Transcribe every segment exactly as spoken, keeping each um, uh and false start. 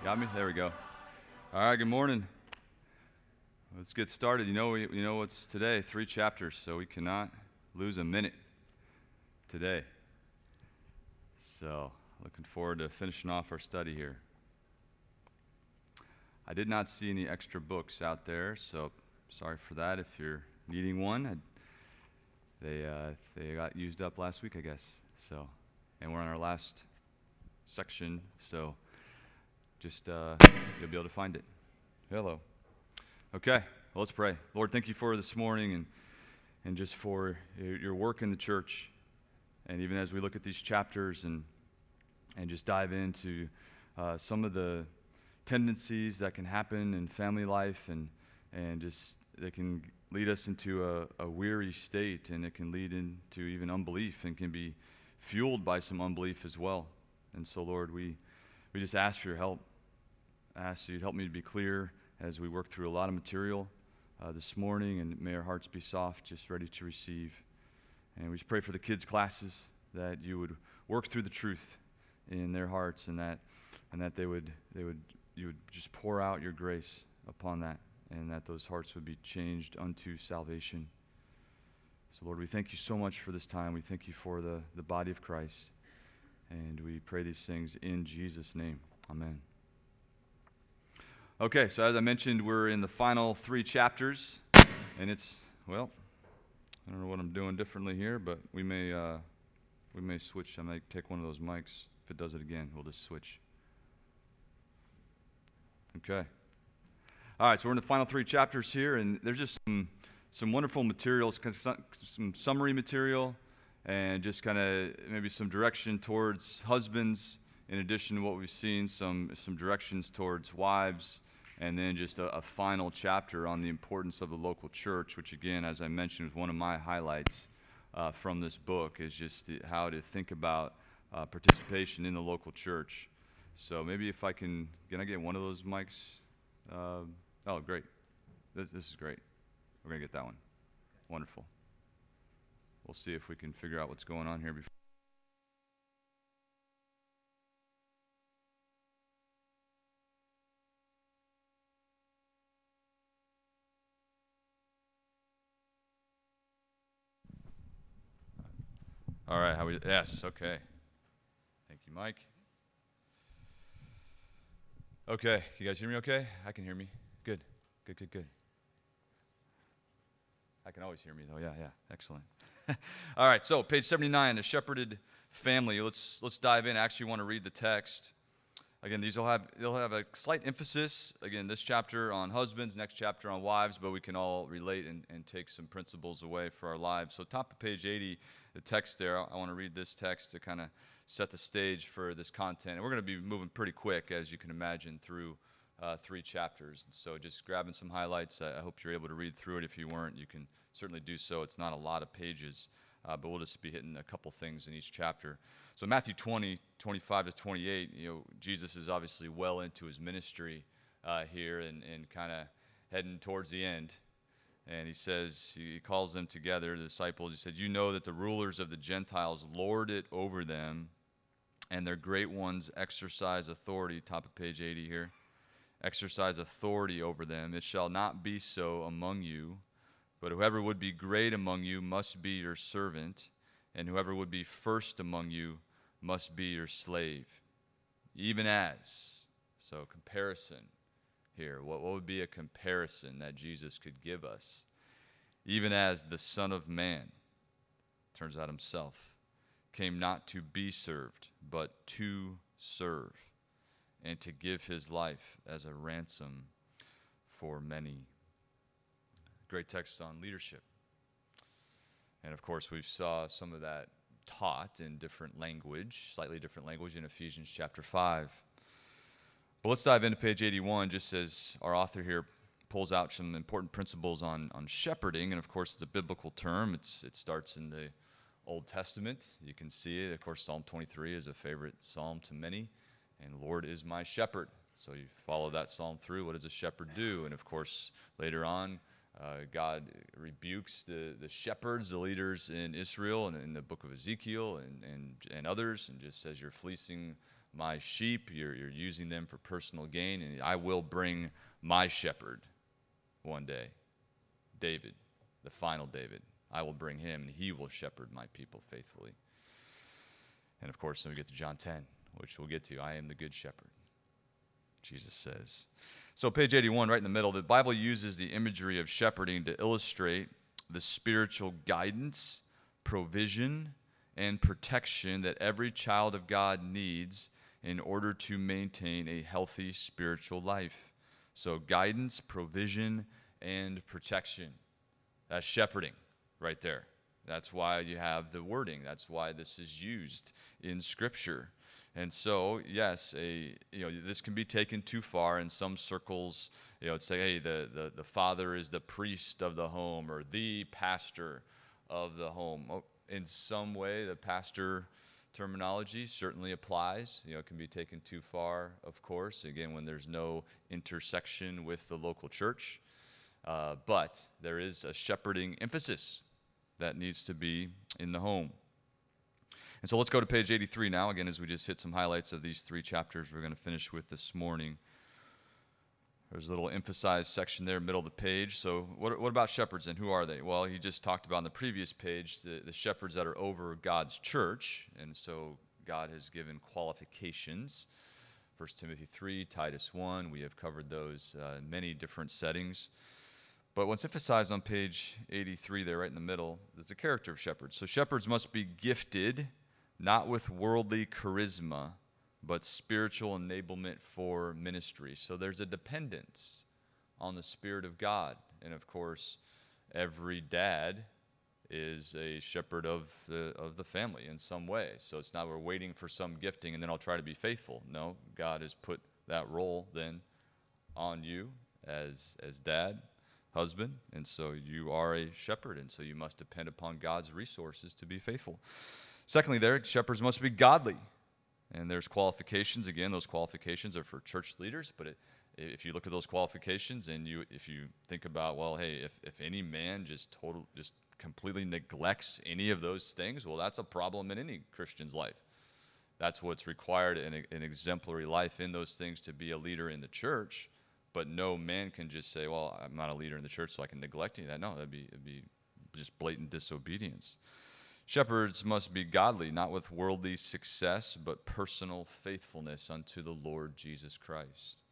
Got me? There we go. All right, good morning. Let's get started. You know, we, you know what's today? Three chapters, so we cannot lose a minute today. So, looking forward to finishing off our study here. I did not see any extra books out there, so sorry for that. If you're needing one, I, they uh, they got used up last week, I guess. So, and we're on our last section, so just uh, you'll be able to find it. Hello. Okay, well, let's pray. Lord, thank you for this morning and and just for your your work in the church. And even as we look at these chapters and and just dive into uh, some of the tendencies that can happen in family life and and just they can lead us into a, a weary state, and it can lead into even unbelief and can be fueled by some unbelief as well. And so, Lord, we we just ask for your help. I ask you to help me to be clear as we work through a lot of material uh, this morning, and may our hearts be soft, just ready to receive. And we just pray for the kids' classes, that you would work through the truth in their hearts, and that and that they would they would you would just pour out your grace upon that, and that those hearts would be changed unto salvation. So, Lord, we thank you so much for this time. We thank you for the, the body of Christ, and we pray these things in Jesus' name. Amen. Okay, so as I mentioned, we're in the final three chapters, and it's, well, I don't know what I'm doing differently here, but we may uh, we may switch. I may take one of those mics. If it does it again, we'll just switch. Okay. All right, so we're in the final three chapters here, and there's just some some wonderful materials, some summary material, and just kind of maybe some direction towards husbands. In addition to what we've seen, some some directions towards wives, and then just a, a final chapter on the importance of the local church, which again, as I mentioned, was one of my highlights uh, from this book, is just the, how to think about uh, participation in the local church. So maybe if I can, can I get one of those mics? Uh, oh, great. This, this is great. We're going to get that one. Wonderful. We'll see if we can figure out what's going on here before. All right, how we, yes, okay. Thank you, Mike. Okay, you guys hear me okay? I can hear me. Good, good, good, good. I can always hear me though, yeah, yeah, excellent. All right, so page seventy-nine, the shepherded family. Let's let's dive in. I actually want to read the text. Again, these will have they'll have a slight emphasis, again, this chapter on husbands, next chapter on wives, but we can all relate and, and take some principles away for our lives. So top of page eighty, the text there, I, I want to read this text to kind of set the stage for this content. And we're going to be moving pretty quick, as you can imagine, through uh, three chapters. And so just grabbing some highlights. I, I hope you're able to read through it. If you weren't, you can certainly do so. It's not a lot of pages, uh, but we'll just be hitting a couple things in each chapter. So Matthew twenty, twenty-five to twenty-eight, you know, Jesus is obviously well into his ministry uh, here and, and kind of heading towards the end. And he says, he calls them together, the disciples. He said, you know that the rulers of the Gentiles lord it over them, and their great ones exercise authority. Top of page eighty here. Exercise authority over them. It shall not be so among you, but whoever would be great among you must be your servant, and whoever would be first among you must be your slave. Even as, so comparison here. What, what would be a comparison that Jesus could give us? Even as the Son of Man, turns out himself, came not to be served, but to serve, and to give his life as a ransom for many. Great text on leadership. And of course, we saw some of that taught in different language, slightly different language in Ephesians chapter five. But let's dive into page eighty-one, just as our author here pulls out some important principles on, on shepherding. And of course, it's a biblical term. It's, it starts in the Old Testament. You can see it. Of course, Psalm twenty-three is a favorite psalm to many. And Lord is my shepherd. So you follow that psalm through. What does a shepherd do? And of course, later on, Uh, God rebukes the, the shepherds, the leaders in Israel, and in the book of Ezekiel and, and, and others, and just says, you're fleecing my sheep. You're, you're using them for personal gain, and I will bring my shepherd one day, David, the final David. I will bring him, and he will shepherd my people faithfully. And of course, then we get to John ten, which we'll get to. I am the good shepherd, Jesus says. So page eighty-one, right in the middle, the Bible uses the imagery of shepherding to illustrate the spiritual guidance, provision, and protection that every child of God needs in order to maintain a healthy spiritual life. So guidance, provision, and protection. That's shepherding right there. That's why you have the wording. That's why this is used in Scripture. And so, yes, a you know this can be taken too far in some circles. You know, it's say, hey, the, the, the father is the priest of the home or the pastor of the home. Oh, in some way, the pastor terminology certainly applies. You know, it can be taken too far, of course, again, when there's no intersection with the local church. Uh, but there is a shepherding emphasis that needs to be in the home. And so let's go to page eighty-three now, again, as we just hit some highlights of these three chapters we're going to finish with this morning. There's a little emphasized section there, middle of the page. So what, what about shepherds, and who are they? Well, he just talked about on the previous page the, the shepherds that are over God's church, and so God has given qualifications. First Timothy three, Titus one, we have covered those uh, in many different settings. But what's emphasized on page eighty-three there, right in the middle, is the character of shepherds. So shepherds must be gifted, not with worldly charisma, but spiritual enablement for ministry. So there's a dependence on the Spirit of God. And of course, every dad is a shepherd of the of the family in some way. So it's not we're waiting for some gifting and then I'll try to be faithful. No, God has put that role then on you as as dad, husband, and so you are a shepherd, and so you must depend upon God's resources to be faithful. Secondly, there, shepherds must be godly. And there's qualifications. Again, those qualifications are for church leaders, but it, if you look at those qualifications and you if you think about, well, hey, if, if any man just total just completely neglects any of those things, well, that's a problem in any Christian's life. That's what's required in a, an exemplary life in those things to be a leader in the church. But no man can just say, well, I'm not a leader in the church, so I can neglect any of that. No, that'd be, it'd be just blatant disobedience. Shepherds must be godly, not with worldly success, but personal faithfulness unto the Lord Jesus Christ.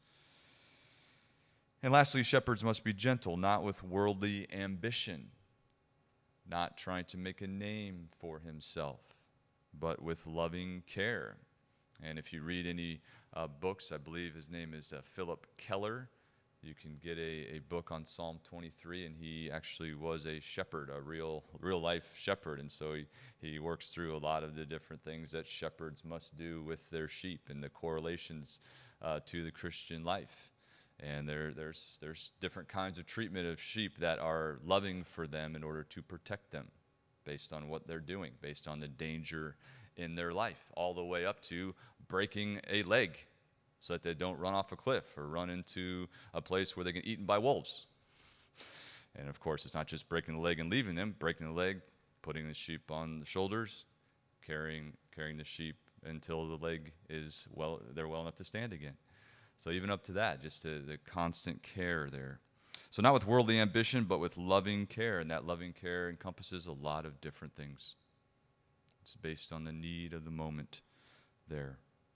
And lastly, shepherds must be gentle, not with worldly ambition, not trying to make a name for himself, but with loving care. And if you read any uh, books, I believe his name is uh, Philip Keller. You can get a, a book on Psalm twenty-three, and he actually was a shepherd, a real real life shepherd. And so he, he works through a lot of the different things that shepherds must do with their sheep and the correlations uh, to the Christian life. And there there's there's different kinds of treatment of sheep that are loving for them in order to protect them based on what they're doing, based on the danger in their life, all the way up to breaking a leg so that they don't run off a cliff or run into a place where they get eaten by wolves. And of course, it's not just breaking the leg and leaving them, breaking the leg, putting the sheep on the shoulders, carrying carrying the sheep until the leg is well, they're well enough to stand again. So even up to that, just to the constant care there. So not with worldly ambition, but with loving care, and that loving care encompasses a lot of different things. It's based on the need of the moment there.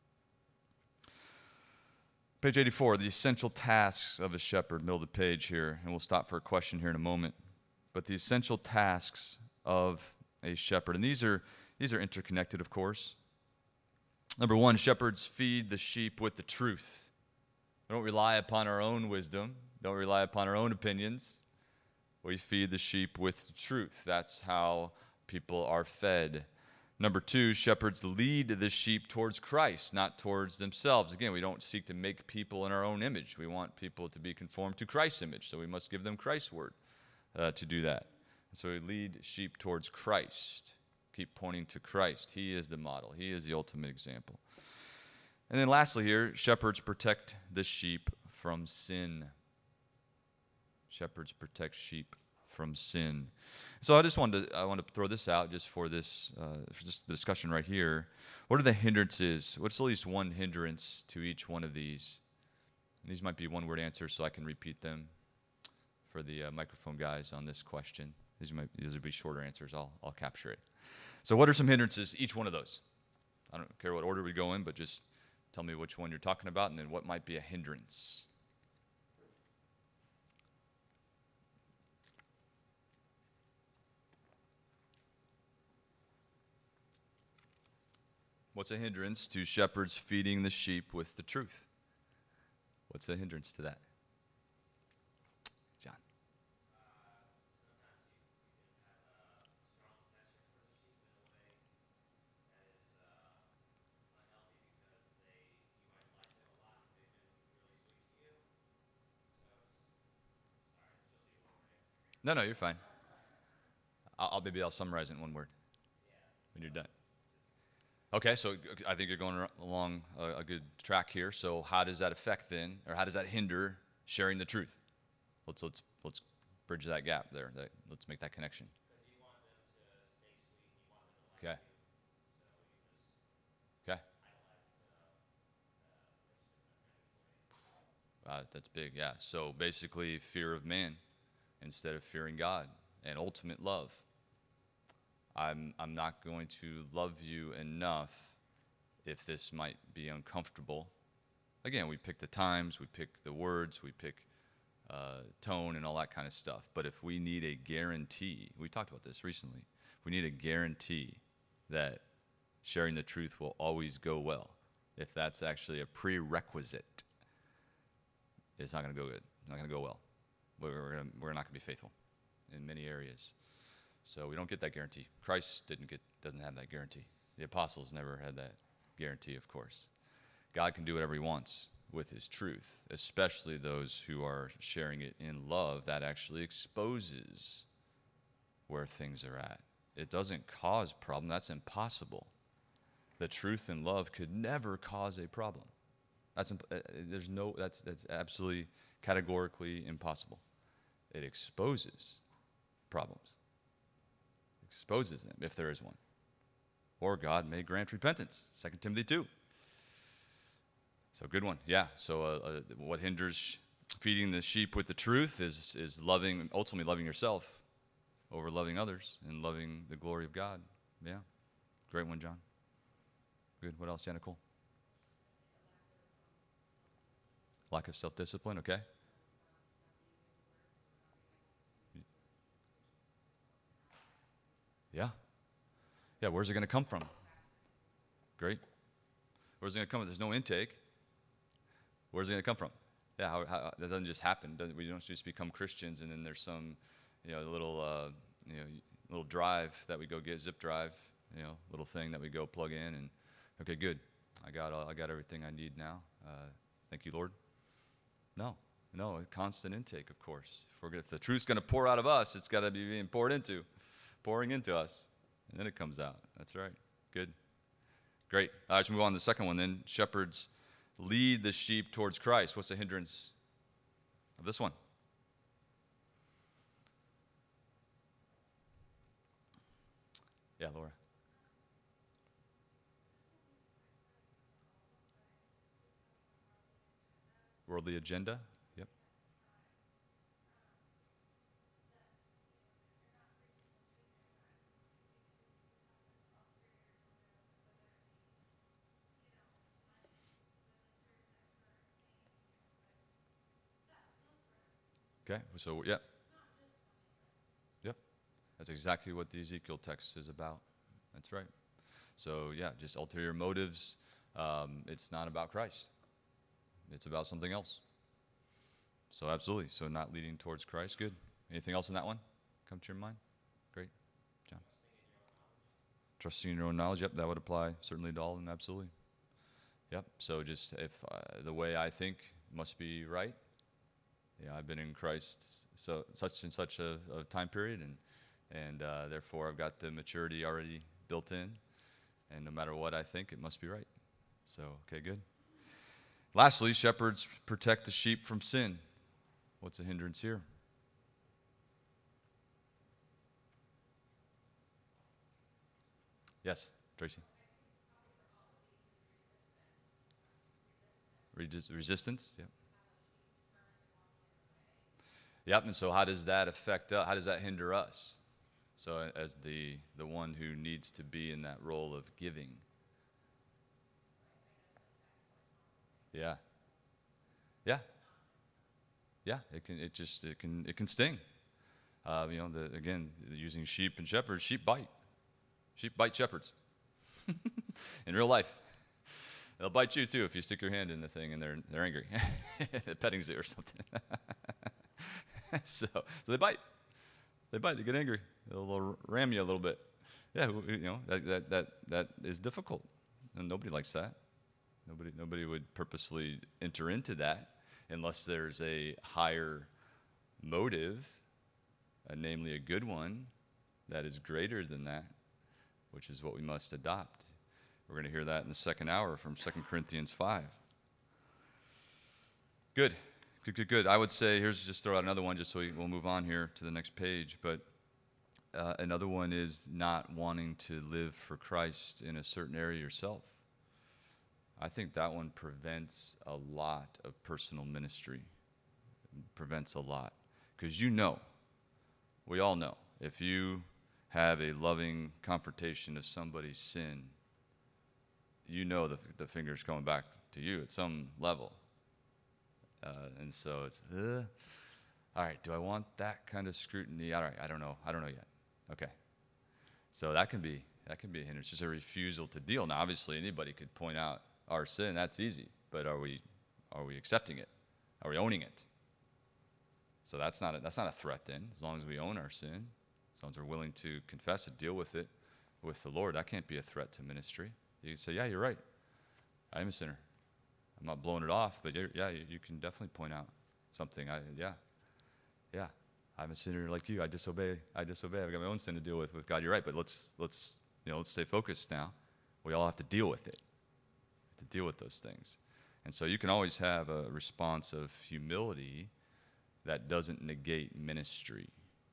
Page eighty-four, the essential tasks of a shepherd, middle of the page here, and we'll stop for a question here in a moment. But the essential tasks of a shepherd, and these are these are interconnected, of course. Number one, shepherds feed the sheep with the truth. We don't rely upon our own wisdom, don't rely upon our own opinions. We feed the sheep with the truth. That's how people are fed. Number two, shepherds lead the sheep towards Christ, not towards themselves. Again, we don't seek to make people in our own image. We want people to be conformed to Christ's image, so we must give them Christ's word uh, to do that. And so we lead sheep towards Christ, keep pointing to Christ. He is the model. He is the ultimate example. And then lastly here, shepherds protect the sheep from sin. Shepherds protect sheep from sin. So I just wanted to, I want to throw this out just for this, uh, for just the discussion right here. What are the hindrances? What's at least one hindrance to each one of these? And these might be one-word answers, so I can repeat them for the uh, microphone guys on this question. These might these would be shorter answers. I'll I'll capture it. So what are some hindrances? Each one of those. I don't care what order we go in, but just tell me which one you're talking about, and then what might be a hindrance. What's a hindrance to shepherds feeding the sheep with the truth? What's a hindrance to that? John. No, no, you're fine. I'll, I'll maybe I'll summarize it in one word when you're done. Okay, so I think you're going along a, a good track here. So how does that affect then, or how does that hinder sharing the truth? Let's let's let's bridge that gap there. That, let's make that connection. Okay. Okay. Uh, that's big, yeah. So basically, fear of man instead of fearing God, and ultimate love. I'm I'm not going to love you enough if this might be uncomfortable. Again, we pick the times, we pick the words, we pick uh, tone and all that kind of stuff. But if we need a guarantee, we talked about this recently, if we need a guarantee that sharing the truth will always go well, if that's actually a prerequisite, it's not going to go good. It's not going to go well. We're, we're, gonna, we're not going to be faithful in many areas. So we don't get that guarantee. Christ didn't get, doesn't have that guarantee. The apostles never had that guarantee, of course. God can do whatever he wants with his truth, especially those who are sharing it in love. That actually exposes where things are at. It doesn't cause problem. That's impossible. The truth and love could never cause a problem. That's imp- uh, there's no that's that's absolutely categorically impossible. It exposes problems. Exposes them if there is one. Or God may grant repentance. Second Timothy two. So good one. Yeah. So uh, uh, what hinders feeding the sheep with the truth is is loving, ultimately loving yourself over loving others and loving the glory of God. Yeah. Great one, John. Good. What else, yeah, Nicole? Lack of self-discipline. Okay. Yeah. Yeah. Where's it going to come from? Great. Where's it going to come from? There's no intake. Where's it going to come from? Yeah, how, how, that doesn't just happen. We don't just become Christians and then there's some, you know, little, uh, you know, little drive that we go get, zip drive, you know, little thing that we go plug in and, okay, good. I got all, I got everything I need now. Uh, thank you, Lord. No, no, a constant intake, of course. If, we're, if the truth's going to pour out of us, it's got to be being poured into, pouring into us, and then it comes out. That's right. Good. Great. All right, let's move on to the second one then. Shepherds lead the sheep towards Christ. What's the hindrance of this one? Yeah, Laura. Worldly agenda. Yep. Okay, so, yep. Yep. That's exactly what the Ezekiel text is about. That's right. So, yeah, just ulterior motives. Um, it's not about Christ. It's about something else. So, absolutely. So, not leading towards Christ. Good. Anything else in that one come to your mind? Great. John. Trusting in your own knowledge. Yep, that would apply certainly to all of them. Absolutely. Yep. So, just if uh, the way I think must be right. Yeah, I've been in Christ so such and such a, a time period, and and uh, therefore I've got the maturity already built in, and no matter what I think, it must be right. So, okay, good. Lastly, shepherds protect the sheep from sin. What's a hindrance here? Yes, Tracy. Redis- resistance. Yep. Yep. And so, how does that affect us? How does that hinder us? So, as the the one who needs to be in that role of giving. Yeah. Yeah. Yeah. It can. It just. It can. It can sting. Uh, you know. The again using sheep and shepherds. Sheep bite. Sheep bite shepherds. In real life. They'll bite you too if you stick your hand in the thing and they're they're angry. The petting zoo or something. so so they bite. They bite. They get angry. They'll, they'll ram you a little bit. Yeah, you know that that that that is difficult, and nobody likes that. Nobody nobody would purposefully enter into that unless there's a higher motive, uh, namely a good one, that is greater than that, which is what we must adopt. We're going to hear that in the second hour from Second Corinthians five. Good. Good, good, good. I would say, here's just throw out another one just so we, we'll move on here to the next page. But uh, another one is not wanting to live for Christ in a certain area yourself. I think that one prevents a lot of personal ministry. It prevents a lot. Because you know, we all know, if you have a loving confrontation of somebody's sin, you know the, the finger's coming back to you at some level. Uh, and so it's, uh, all right, do I want that kind of scrutiny? All right, I don't know. I don't know yet. Okay. So that can be that can be a hindrance, just a refusal to deal. Now, obviously, anybody could point out our sin. That's easy. But are we are we accepting it? Are we owning it? So that's not a, that's not a threat then, as long as we own our sin, as long as we're willing to confess it, deal with it with the Lord. That can't be a threat to ministry. You can say, yeah, you're right. I am a sinner. I'm not blowing it off, but you're, yeah, you, you can definitely point out something. I, yeah, yeah, I'm a sinner like you. I disobey. I disobey. I've got my own sin to deal with with God. You're right, but let's let's you know let's stay focused now. We all have to deal with it. To deal with those things, and so you can always have a response of humility that doesn't negate ministry.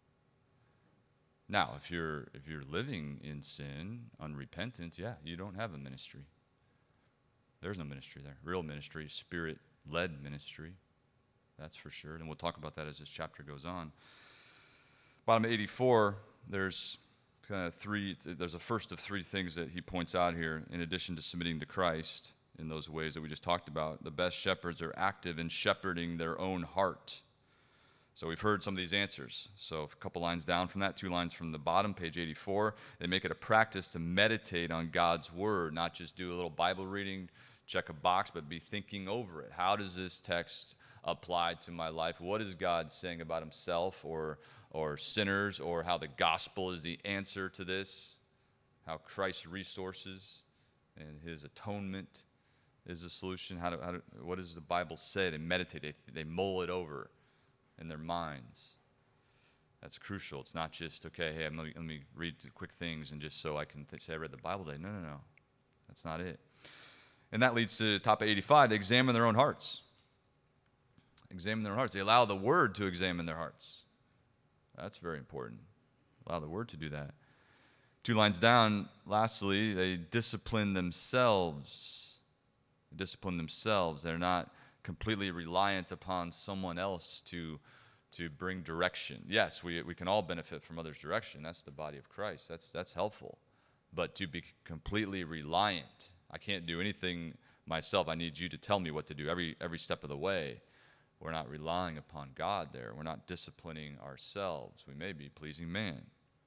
Now, if you're if you're living in sin, unrepentant, yeah, you don't have a ministry. There's no ministry there. Real ministry, Spirit-led ministry, that's for sure. And we'll talk about that as this chapter goes on. Bottom of eighty-four, there's kind of three, there's a first of three things that he points out here, in addition to submitting to Christ in those ways that we just talked about. The best shepherds are active in shepherding their own heart. So we've heard some of these answers. So a couple lines down from that, two lines from the bottom, page eighty-four, they make it a practice to meditate on God's word, not just do a little Bible reading, check a box, but be thinking over it. How does this text apply to my life? What is God saying about himself or, or sinners, or how the gospel is the answer to this? How Christ's resources and his atonement is the solution? How do, how do, what does the Bible say? They meditate, they, they mull it over in their minds. That's crucial. It's not just, okay, hey, let me, let me read quick things and just so I can th- say I read the Bible today. No, no, no. That's not it. And that leads to top of eighty-five. They examine their own hearts. Examine their hearts. They allow the Word to examine their hearts. That's very important. Allow the Word to do that. Two lines down, lastly, they discipline themselves. They discipline themselves. They're not completely reliant upon someone else to, to bring direction. Yes, we, we can all benefit from others' direction. That's the body of Christ. That's, that's helpful. But to be completely reliant, I can't do anything myself. I need you to tell me what to do every, every step of the way. We're not relying upon God there. We're not disciplining ourselves. We may be pleasing man.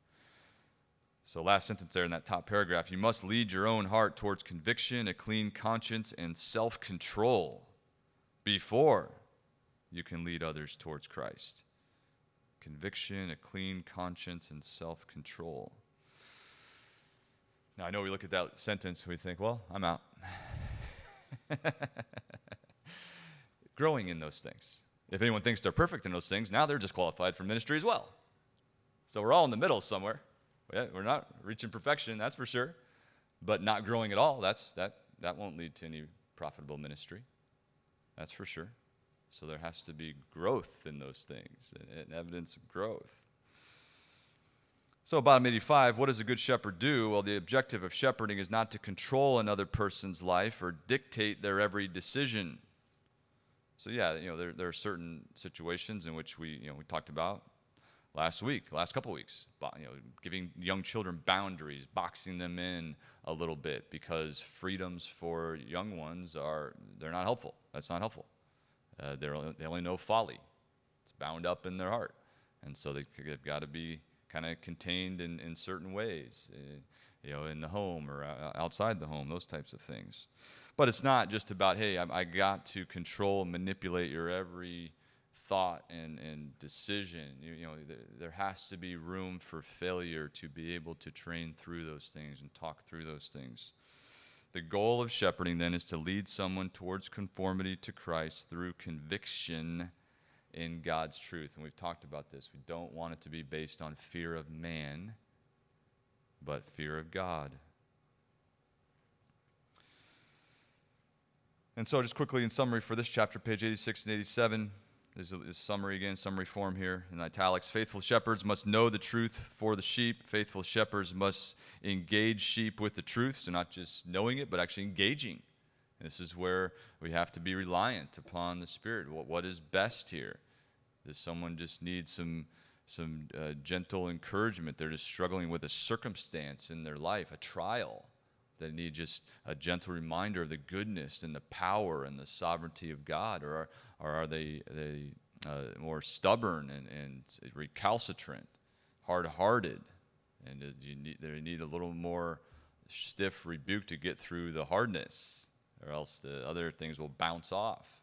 So last sentence there in that top paragraph, you must lead your own heart towards conviction, a clean conscience, and self-control before you can lead others towards Christ. Conviction, a clean conscience, and self-control. Now, I know we look at that sentence and we think, well, I'm out. Growing in those things. If anyone thinks they're perfect in those things, now they're disqualified for ministry as well. So we're all in the middle somewhere. We're not reaching perfection, that's for sure. But not growing at all, that's, that, that won't lead to any profitable ministry. That's for sure. So there has to be growth in those things, and evidence of growth. So bottom eighty-five, what does a good shepherd do? Well, the objective of shepherding is not to control another person's life or dictate their every decision. So yeah, you know, there, there are certain situations in which we, you know, we talked about last week, last couple weeks, you know, giving young children boundaries, boxing them in a little bit, because freedoms for young ones are, they're not helpful. That's not helpful. Uh, they're, they only know folly. It's bound up in their heart. And so they, they've got to be kind of contained in, in certain ways, uh, you know, in the home or outside the home, those types of things. But it's not just about, hey, I, I got to control and manipulate your every thought and, and decision. You, you know, there, there has to be room for failure to be able to train through those things and talk through those things. The goal of shepherding then is to lead someone towards conformity to Christ through conviction in God's truth. And we've talked about this. We don't want it to be based on fear of man, but fear of God. And so just quickly in summary for this chapter, page eighty-six and eighty-seven, is a, is summary again, summary form here in italics. Faithful shepherds must know the truth for the sheep. Faithful shepherds must engage sheep with the truth, so not just knowing it, but actually engaging. This is where we have to be reliant upon the Spirit. What, what is best here? Does someone just need some, some uh, gentle encouragement? They're just struggling with a circumstance in their life, a trial. They need just a gentle reminder of the goodness and the power and the sovereignty of God. Or are, or are they, they uh, more stubborn and, and recalcitrant, hard-hearted? And uh, you need, they need a little more stiff rebuke to get through the hardness, or else the other things will bounce off.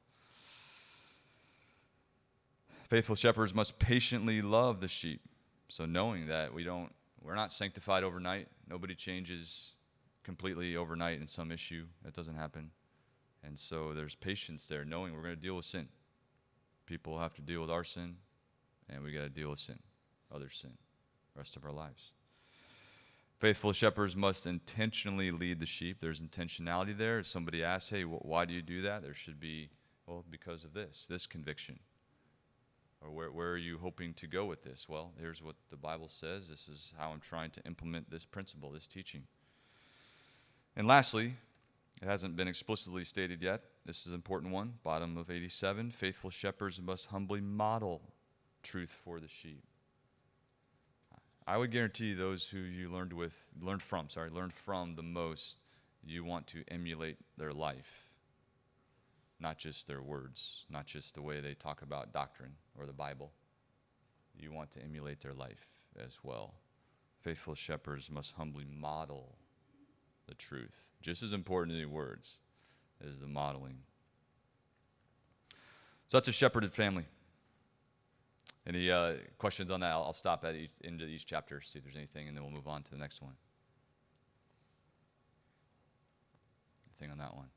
Faithful shepherds must patiently love the sheep. So knowing that we don't, we're not sanctified overnight. Nobody changes completely overnight in some issue. That doesn't happen. And so there's patience there, knowing we're going to deal with sin. People have to deal with our sin, and we got to deal with sin, other sin, the rest of our lives. Faithful shepherds must intentionally lead the sheep. There's intentionality there. If somebody asks, hey, wh- why do you do that? There should be, well, because of this, this conviction. Or where, where are you hoping to go with this? Well, here's what the Bible says. This is how I'm trying to implement this principle, this teaching. And lastly, it hasn't been explicitly stated yet. This is an important one, bottom of eighty-seven. Faithful shepherds must humbly model truth for the sheep. I would guarantee those who you learned with, learned from, sorry, learned from the most, you want to emulate their life, not just their words, not just the way they talk about doctrine or the Bible. You want to emulate their life as well. Faithful shepherds must humbly model the truth. Just as important as the words is the modeling. So that's a shepherded family. Any uh, questions on that? I'll, I'll stop at each, into each chapter, see if there's anything, and then we'll move on to the next one. Anything on that one?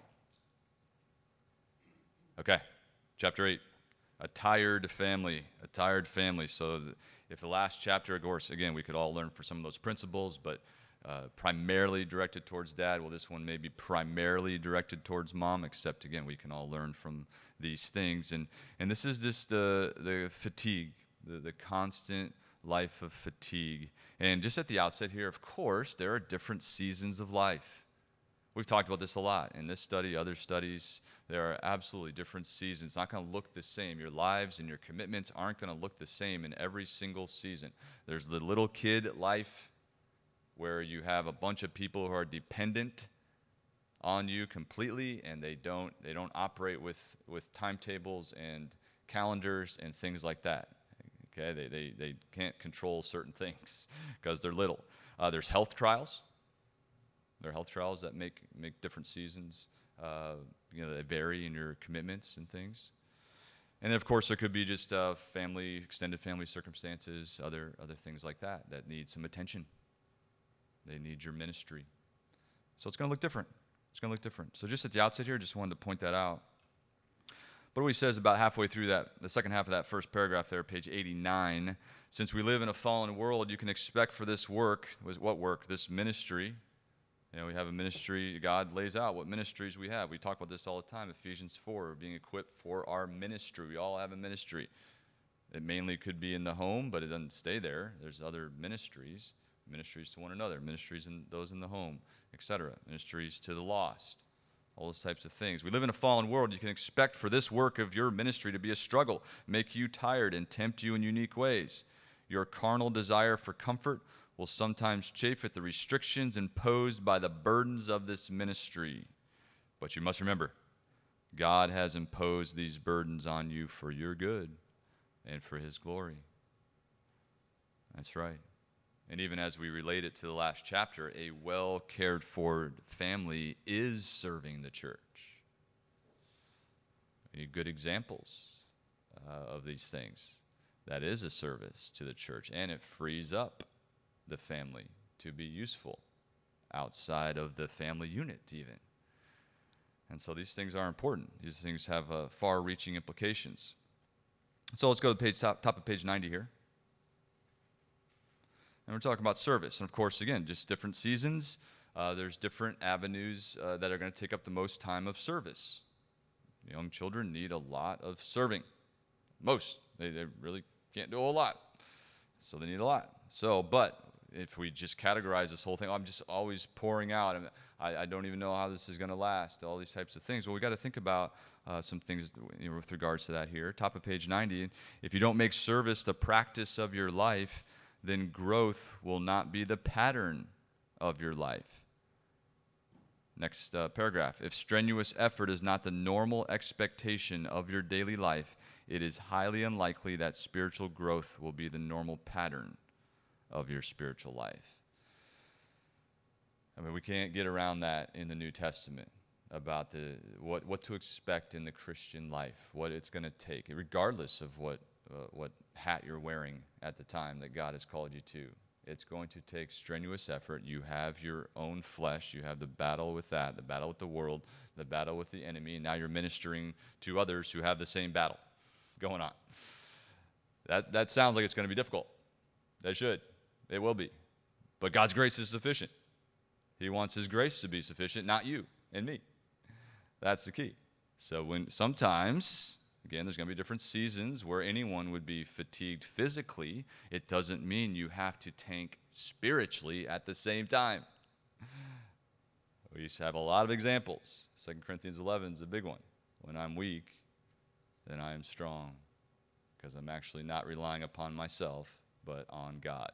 Okay, chapter eight. A tired family. A tired family. So the, if the last chapter, of course, again, we could all learn for some of those principles, but uh, primarily directed towards dad. Well, this one may be primarily directed towards mom, except, again, we can all learn from these things. And and this is just the, the fatigue, the, the constant life of fatigue. And just at the outset here, of course, there are different seasons of life. We've talked about this a lot. In this study, other studies, there are absolutely different seasons. It's not going to look the same. Your lives and your commitments aren't going to look the same in every single season. There's the little kid life where you have a bunch of people who are dependent on you completely, and they don't they don't operate with, with timetables and calendars and things like that. Okay, they they, they can't control certain things because they're little. Uh, there's health trials. There are health trials that make make different seasons. Uh, you know, they vary in your commitments and things. And then, of course, there could be just uh, family, extended family circumstances, other other things like that that need some attention. They need your ministry. So it's going to look different. It's going to look different. So just at the outset here, just wanted to point that out. But what he says about halfway through that, the second half of that first paragraph there, page eighty-nine, since we live in a fallen world, you can expect for this work, what work? This ministry. You know, we have a ministry, God lays out what ministries we have. We talk about this all the time, Ephesians four, being equipped for our ministry. We all have a ministry. It mainly could be in the home, but it doesn't stay there. There's other ministries, ministries to one another, ministries in those in the home, et cetera, ministries to the lost, all those types of things. We live in a fallen world. You can expect for this work of your ministry to be a struggle, make you tired, and tempt you in unique ways. Your carnal desire for comfort will sometimes chafe at the restrictions imposed by the burdens of this ministry. But you must remember, God has imposed these burdens on you for your good and for his glory. That's right. And even as we relate it to the last chapter, a well cared for family is serving the church. We need good examples uh, of these things. That is a service to the church, and it frees up the family to be useful outside of the family unit even. And so these things are important. These things have uh, far-reaching implications. So let's go to the page, top, top of page ninety here. And we're talking about service. And of course, again, just different seasons. Uh, there's different avenues uh, that are going to take up the most time of service. Young children need a lot of serving. Most. They, they really can't do a whole lot. So they need a lot. So, but if we just categorize this whole thing, oh, I'm just always pouring out, and I, I don't even know how this is going to last, all these types of things. Well, we got to think about uh, some things, you know, with regards to that here. Top of page ninety, if you don't make service the practice of your life, then growth will not be the pattern of your life. Next uh, paragraph. If strenuous effort is not the normal expectation of your daily life, it is highly unlikely that spiritual growth will be the normal pattern of your spiritual life. I mean, we can't get around that in the New Testament about the what, what to expect in the Christian life, what it's going to take, regardless of what uh, what hat you're wearing at the time that God has called you to. It's going to take strenuous effort. You have your own flesh. You have the battle with that, the battle with the world, the battle with the enemy, and now you're ministering to others who have the same battle going on. That that sounds like it's going to be difficult. That should. It will be. But God's grace is sufficient. He wants his grace to be sufficient, not you and me. That's the key. So when sometimes, again, there's going to be different seasons where anyone would be fatigued physically. It doesn't mean you have to tank spiritually at the same time. We used to have a lot of examples. Second Corinthians eleven is a big one. When I'm weak, then I am strong, because I'm actually not relying upon myself, but on God.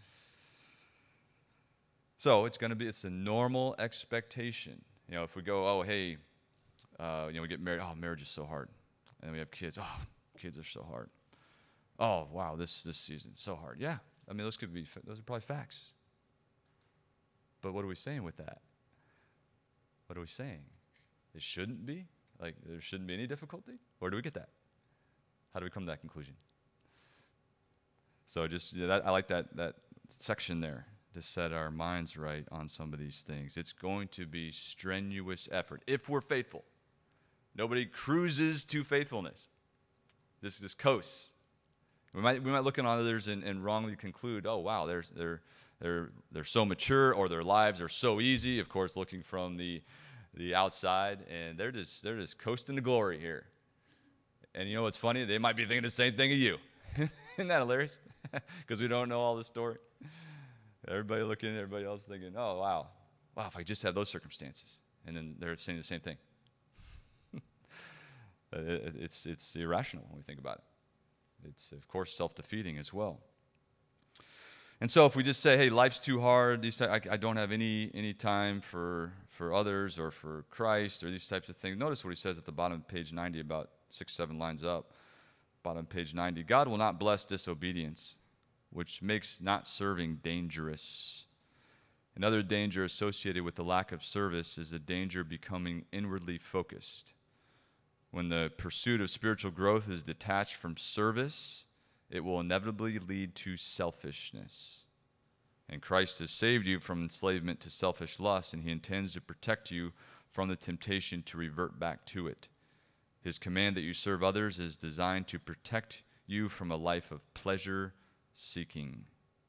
So it's going to be, it's a normal expectation. You know, if we go, oh, hey, uh, you know, we get married, oh, marriage is so hard. And we have kids, oh, kids are so hard. Oh, wow, this this season's so hard. Yeah, I mean, those could be, those are probably facts. But what are we saying with that? What are we saying? It shouldn't be? Like, there shouldn't be any difficulty? Where do we get that? How do we come to that conclusion? So just, yeah, that, I like that that section there, to set our minds right on some of these things. It's going to be strenuous effort, if we're faithful. Nobody cruises to faithfulness. This this coasts. We might we might look at others and, and wrongly conclude, oh wow, they're they're they're they're so mature, or their lives are so easy. Of course, looking from the the outside, and they're just they're just coasting to glory here. And you know what's funny? They might be thinking the same thing of you. Isn't that hilarious? Because we don't know all the story. Everybody looking at everybody else thinking, oh, wow. Wow, if I just have those circumstances. And then they're saying the same thing. it, it's, it's irrational when we think about it. It's, of course, self-defeating as well. And so if we just say, hey, life's too hard, these I, I don't have any any time for, for others or for Christ or these types of things. Notice what he says at the bottom of page ninety, about six, seven lines up. Bottom of page ninety. God will not bless disobedience, which makes not serving dangerous. Another danger associated with the lack of service is the danger of becoming inwardly focused. When the pursuit of spiritual growth is detached from service, it will inevitably lead to selfishness. And Christ has saved you from enslavement to selfish lust, and he intends to protect you from the temptation to revert back to it. His command that you serve others is designed to protect you from a life of pleasure seeking.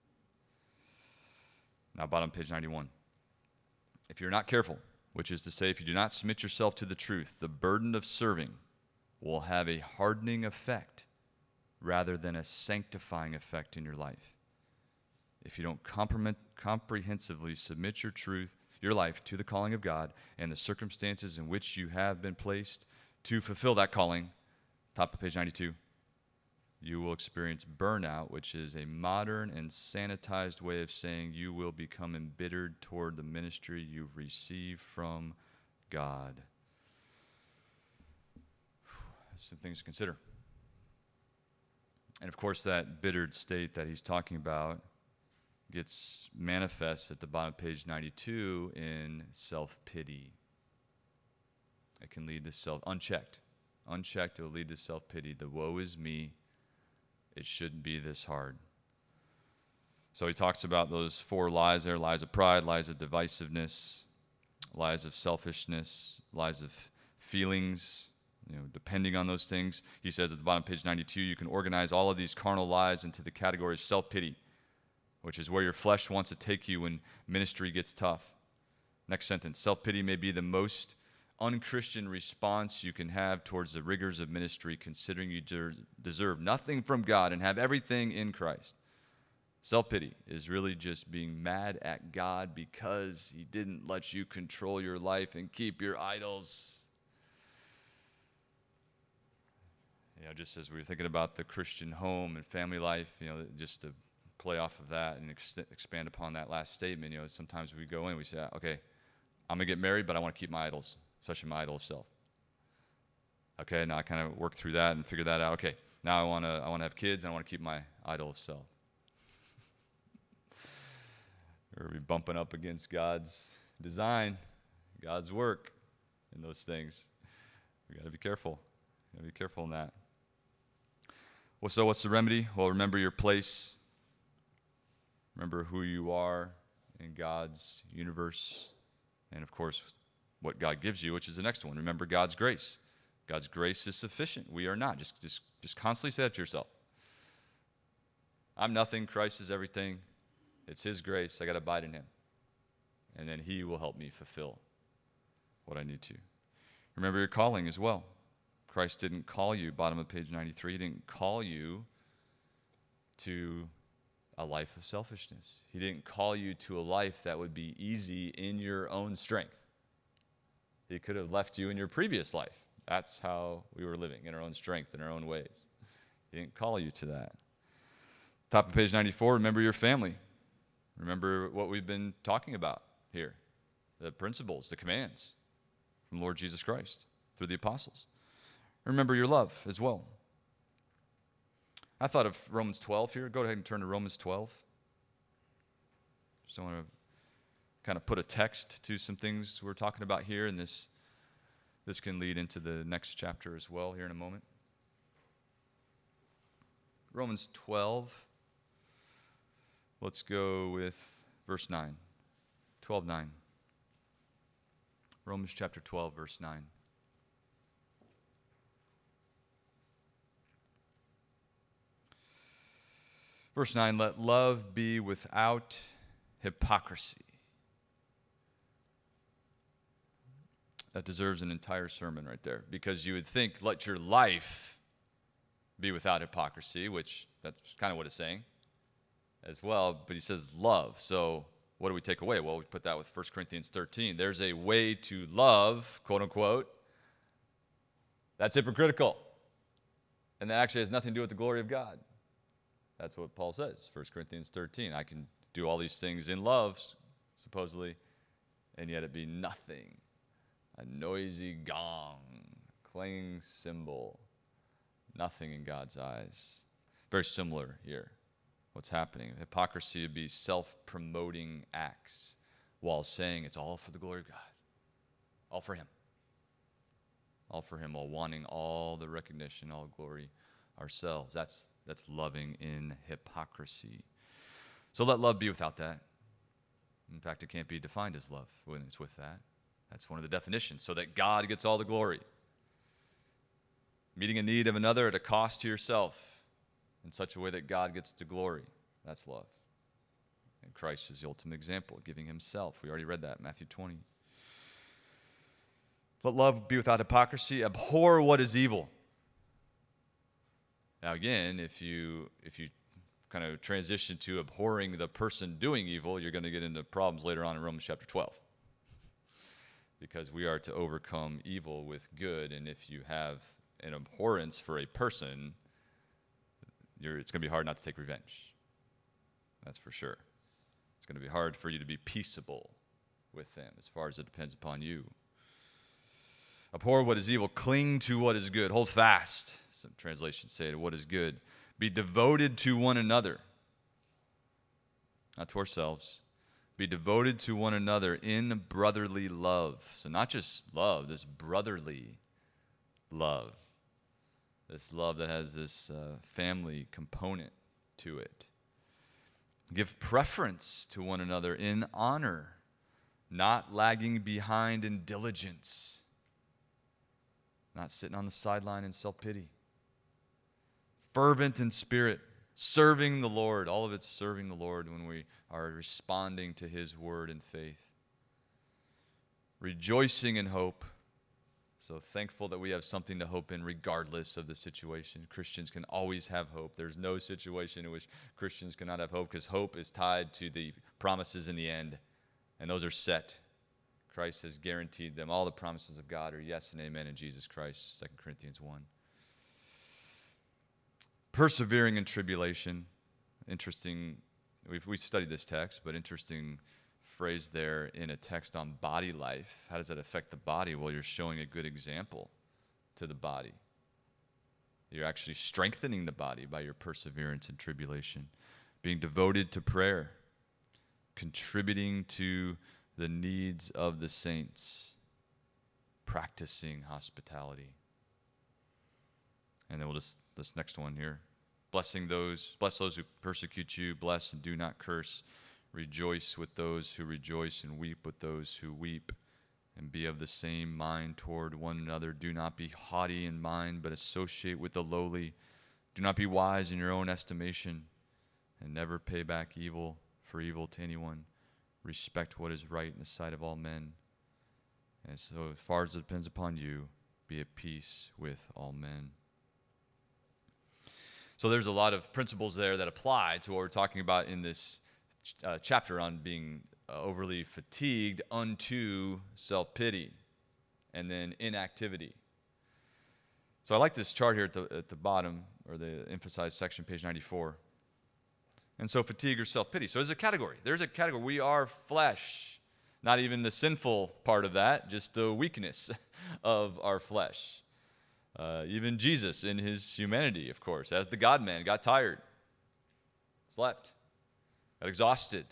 Now, bottom page ninety-one. If you're not careful, which is to say, if you do not submit yourself to the truth, the burden of serving will have a hardening effect rather than a sanctifying effect in your life. If you don't comprehend, comprehensively submit your truth, your life to the calling of God and the circumstances in which you have been placed to fulfill that calling, top of page ninety-two, you will experience burnout, which is a modern and sanitized way of saying you will become embittered toward the ministry you've received from God. Some things to consider. And of course, that bittered state that he's talking about gets manifest at the bottom of page ninety-two in self-pity. It can lead to self, unchecked. Unchecked, it will lead to self-pity. The woe is me. It shouldn't be this hard. So he talks about those four lies there: lies of pride, lies of divisiveness, lies of selfishness, lies of feelings, you know, depending on those things. He says at the bottom of page ninety-two, you can organize all of these carnal lies into the category of self-pity, which is where your flesh wants to take you when ministry gets tough. Next sentence: self-pity may be the most unchristian response you can have towards the rigors of ministry, considering you de- deserve nothing from God and have everything in Christ. Self-pity is really just being mad at God because he didn't let you control your life and keep your idols. You know, just as we were thinking about the Christian home and family life, you know, just to play off of that and ex- expand upon that last statement, you know, sometimes we go in, we say, okay, I'm going to get married, but I want to keep my idols, especially my idol of self. Okay, now I kind of work through that and figure that out. Okay, now I want to I want to have kids, and I want to keep my idol of self. We're be bumping up against God's design, God's work in those things. We got to be careful. Got to be careful in that. Well, so what's the remedy? Well, remember your place. Remember who you are in God's universe. And, of course, what God gives you, which is the next one. Remember God's grace. God's grace is sufficient. We are not. Just, just, just constantly say that to yourself. I'm nothing. Christ is everything. It's his grace. I got to abide in him. And then he will help me fulfill what I need to. Remember your calling as well. Christ didn't call you, bottom of page ninety-three, he didn't call you to a life of selfishness. He didn't call you to a life that would be easy in your own strength. He could have left you in your previous life. That's how we were living, in our own strength, in our own ways. He didn't call you to that. Top of page ninety-four, remember your family. Remember what we've been talking about here, the principles, the commands from Lord Jesus Christ through the apostles. Remember your love as well. I thought of Romans twelve here. Go ahead and turn to Romans twelve. Just want to kind of put a text to some things we're talking about here, and this, this can lead into the next chapter as well here in a moment. Romans twelve. Let's go with verse nine. twelve nine. Romans chapter twelve, verse nine. Verse nine, let love be without hypocrisy. That deserves an entire sermon right there, because you would think, let your life be without hypocrisy, which that's kind of what it's saying as well, but he says love. So what do we take away? Well, we put that with First Corinthians thirteen. There's a way to love, quote unquote, that's hypocritical. And that actually has nothing to do with the glory of God. That's what Paul says, First Corinthians thirteen. I can do all these things in love, supposedly, and yet it be nothing. A noisy gong, clanging cymbal, nothing in God's eyes. Very similar here, what's happening. Hypocrisy would be self-promoting acts while saying it's all for the glory of God, all for him. All for him, while wanting all the recognition, all glory ourselves. That's that's loving in hypocrisy. So let love be without that. In fact, it can't be defined as love when it's with that. That's one of the definitions, so that God gets all the glory. Meeting a need of another at a cost to yourself in such a way that God gets the glory. That's love. And Christ is the ultimate example, giving himself. We already read that in Matthew twenty. Let love be without hypocrisy. Abhor what is evil. Now again, if you if you kind of transition to abhorring the person doing evil, you're going to get into problems later on in Romans chapter twelve. Because we are to overcome evil with good, and if you have an abhorrence for a person, you're, it's going to be hard not to take revenge. That's for sure. It's going to be hard for you to be peaceable with them, as far as it depends upon you. Abhor what is evil, cling to what is good, hold fast, some translations say, to what is good. Be devoted to one another, not to ourselves. Be devoted to one another in brotherly love. So not just love, this brotherly love. This love that has this uh, family component to it. Give preference to one another in honor, not lagging behind in diligence, not sitting on the sideline in self-pity. Fervent in spirit, serving the Lord. All of it's serving the Lord when we are responding to his word in faith. Rejoicing in hope. So thankful that we have something to hope in regardless of the situation. Christians can always have hope. There's no situation in which Christians cannot have hope, because hope is tied to the promises in the end, and those are set. Christ has guaranteed them. All the promises of God are yes and amen in Jesus Christ, Second Corinthians one. Persevering in tribulation. Interesting, we've, we've studied this text, but interesting phrase there in a text on body life. How does that affect the body? Well, you're showing a good example to the body. You're actually strengthening the body by your perseverance in tribulation. Being devoted to prayer. Contributing to the needs of the saints. Practicing hospitality. And then we'll just, this next one here. Blessing those, bless those who persecute you, bless and do not curse. Rejoice with those who rejoice and weep with those who weep. And be of the same mind toward one another. Do not be haughty in mind, but associate with the lowly. Do not be wise in your own estimation. And never pay back evil for evil to anyone. Respect what is right in the sight of all men. And so as far as it depends upon you, be at peace with all men. So there's a lot of principles there that apply to what we're talking about in this uh, chapter on being uh, overly fatigued unto self-pity and then inactivity. So I like this chart here at the, at the bottom, or the emphasized section, page ninety-four. And so fatigue or self-pity. So there's a category. There's a category. We are flesh. Not even the sinful part of that, just the weakness of our flesh. Uh, even Jesus in his humanity, of course, as the God-man, got tired, slept, got exhausted.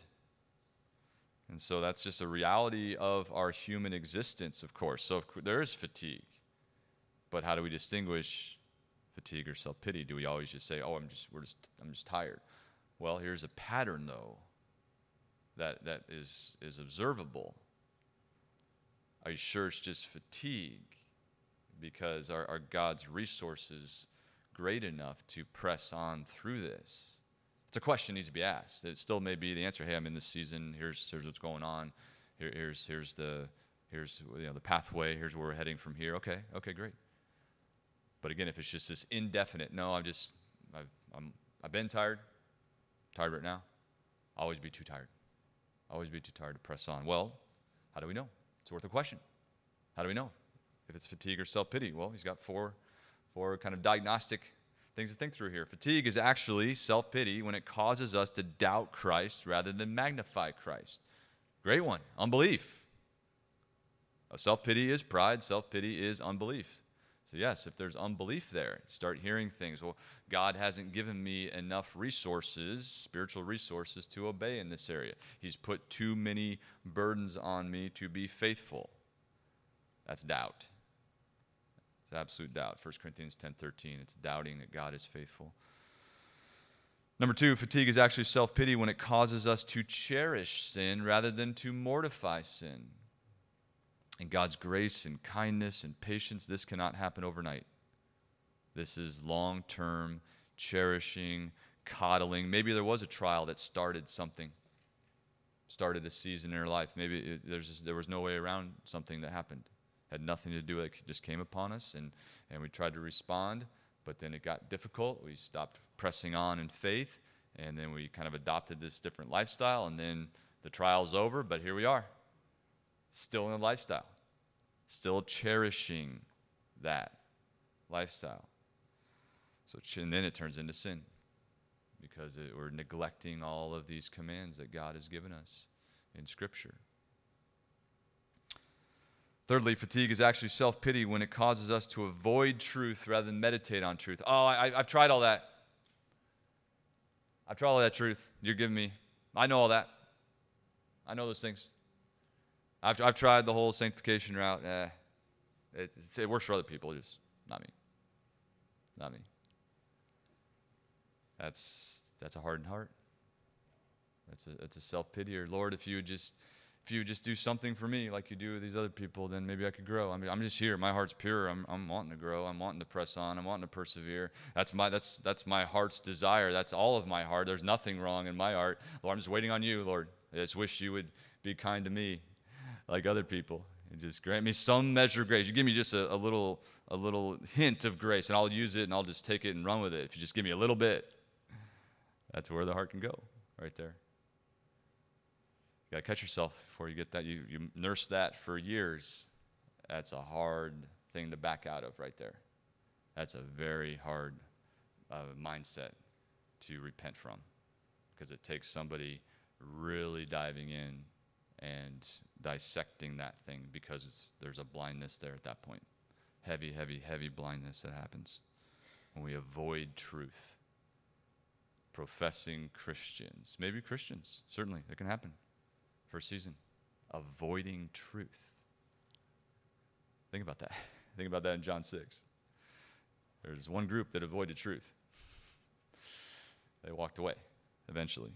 And so that's just a reality of our human existence, of course. So there is fatigue. But how do we distinguish fatigue or self-pity? Do we always just say, oh, I'm just, we're just, I'm just tired? Well, here's a pattern, though, that, that is, is observable. Are you sure it's just fatigue? Because are, are God's resources great enough to press on through this? It's a question that needs to be asked. It still may be the answer, hey, I'm in this season, here's, here's what's going on, Here, here's, here's, the, here's you know, the pathway, here's where we're heading from here. Okay, okay, great. But again, if it's just this indefinite, no, I'm just, I've, I'm, I've been tired, tired right now, always be too tired. Always be too tired to press on. Well, how do we know? It's worth a question. How do we know if it's fatigue or self-pity? Well, he's got four, four kind of diagnostic things to think through here. Fatigue is actually self-pity when it causes us to doubt Christ rather than magnify Christ. Great one. Unbelief. Self-pity is pride. Self-pity is unbelief. So yes, if there's unbelief there, start hearing things. Well, God hasn't given me enough resources, spiritual resources, to obey in this area. He's put too many burdens on me to be faithful. That's doubt. It's absolute doubt. First Corinthians ten thirteen. It's doubting that God is faithful. Number two, fatigue is actually self-pity when it causes us to cherish sin rather than to mortify sin. And God's grace and kindness and patience, this cannot happen overnight. This is long-term cherishing, coddling. Maybe there was a trial that started something, started a season in her life. Maybe it, there's just, there was no way around something that happened. Had nothing to do with it. It just came upon us, and, and we tried to respond. but then it got difficult. We stopped pressing on in faith, and then we kind of adopted this different lifestyle, and then the trial's over, but here we are, still in the lifestyle, still cherishing that lifestyle. So, and then it turns into sin because it, we're neglecting all of these commands that God has given us in Scripture. Thirdly, fatigue is actually self-pity when it causes us to avoid truth rather than meditate on truth. Oh, I, I've tried all that. I've tried all that truth you're giving me. I know all that. I know those things. I've, I've tried the whole sanctification route. Eh, it, it works for other people, just not me. Not me. That's that's a hardened heart. That's a that's a self-pity. Lord, if you would just if you would just do something for me like you do with these other people, then maybe I could grow. I mean, I'm just here. My heart's pure. I'm I'm wanting to grow. I'm wanting to press on. I'm wanting to persevere. That's my that's that's my heart's desire. That's all of my heart. There's nothing wrong in my heart. Lord, I'm just waiting on you, Lord. I just wish you would be kind to me like other people. And just grant me some measure of grace. You give me just a, a little a little hint of grace, and I'll use it, and I'll just take it and run with it. If you just give me a little bit. That's where the heart can go, right there. You got to catch yourself before you get that. You, you nurse that for years. That's a hard thing to back out of right there. That's a very hard uh, mindset to repent from, because it takes somebody really diving in and dissecting that thing, because it's, there's a blindness there at that point. Heavy, heavy, heavy blindness that happens when we avoid truth. Professing Christians, maybe Christians, certainly, that can happen for a season. Avoiding truth. Think about that. Think about that in John six. There's one group that avoided truth. They walked away eventually.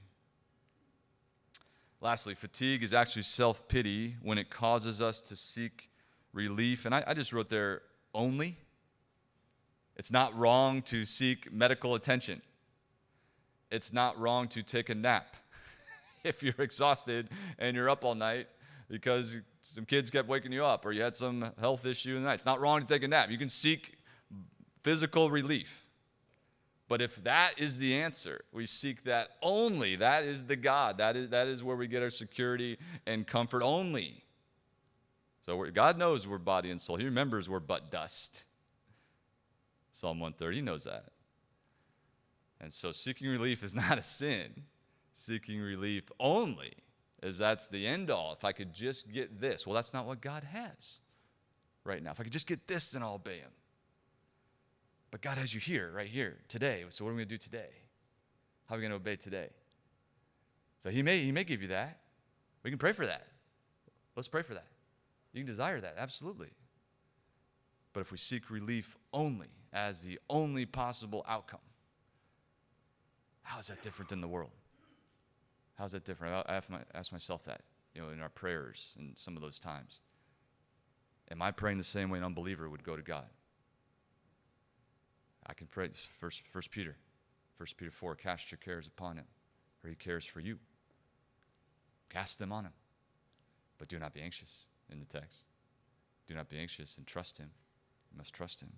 Lastly, fatigue is actually self-pity when it causes us to seek relief. And I, I just wrote there, only. It's not wrong to seek medical attention. It's not wrong to take a nap if you're exhausted and you're up all night because some kids kept waking you up or you had some health issue in the night. It's not wrong to take a nap. You can seek physical relief. But if that is the answer, we seek that only. That is the God. That is, that is where we get our security and comfort only. So we're, God knows we're body and soul. He remembers we're but dust. Psalm one thirty, he knows that. And so seeking relief is not a sin. Seeking relief only is that's the end all. If I could just get this. Well, that's not what God has right now. If I could just get this, then I'll obey him. But God has you here, right here, today. So what are we going to do today? How are we going to obey today? So he may, he may give you that. We can pray for that. Let's pray for that. You can desire that, absolutely. But if we seek relief only as the only possible outcome, how is that different than the world? How is that different? I have to ask myself that, you know, in our prayers and some of those times. Am I praying the same way an unbeliever would go to God? I can pray, First, First Peter, First Peter four, cast your cares upon him, for he cares for you. Cast them on him. But do not be anxious in the text. Do not be anxious and trust him. You must trust him.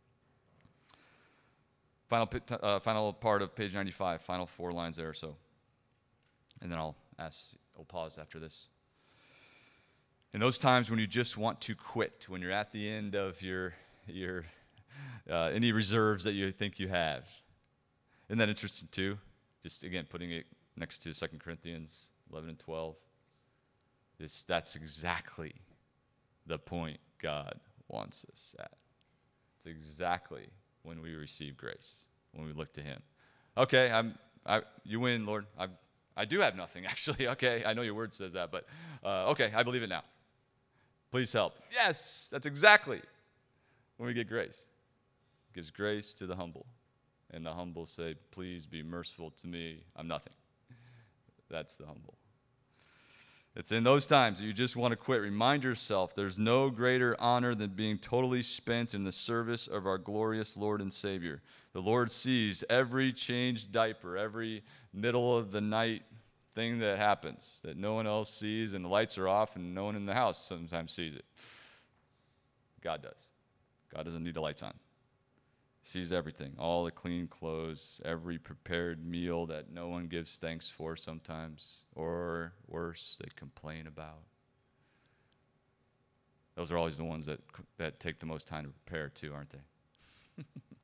Final, uh, final part of page ninety-five, final four lines there or so. And then I'll ask, I'll pause after this. In those times when you just want to quit, when you're at the end of your, your uh, any reserves that you think you have. Isn't that interesting too? Just again, putting it next to Second Corinthians eleven and twelve. This, that's exactly the point God wants us at. It's exactly when we receive grace, when we look to him. Okay, I'm, I, you win, Lord. I I do have nothing, actually. Okay, I know your word says that, but uh, okay, I believe it now. Please help. Yes, that's exactly when we get grace. It gives grace to the humble, and the humble say, please be merciful to me. I'm nothing. That's the humble. It's in those times that you just want to quit. Remind yourself there's no greater honor than being totally spent in the service of our glorious Lord and Savior. The Lord sees every changed diaper, every middle of the night thing that happens that no one else sees, and the lights are off and no one in the house sometimes sees it. God does. God doesn't need the lights on. Sees everything, all the clean clothes, every prepared meal that no one gives thanks for sometimes, or worse, they complain about. Those are always the ones that that take the most time to prepare too, aren't they?